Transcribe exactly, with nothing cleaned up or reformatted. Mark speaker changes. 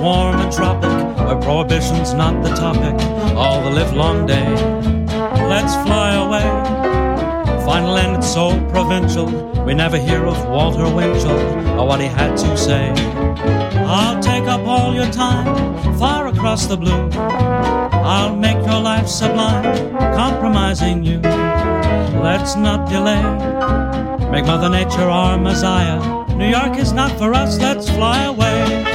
Speaker 1: warm and tropic, where prohibition's not the topic all the livelong day. Let's fly away, find a land that's so provincial we never hear of Walter Winchell or what he had to say. I'll take up all your time, far across the blue. I'll make your life sublime, compromising you. Let's not delay, make Mother Nature our Messiah. New York is not for us, let's fly away.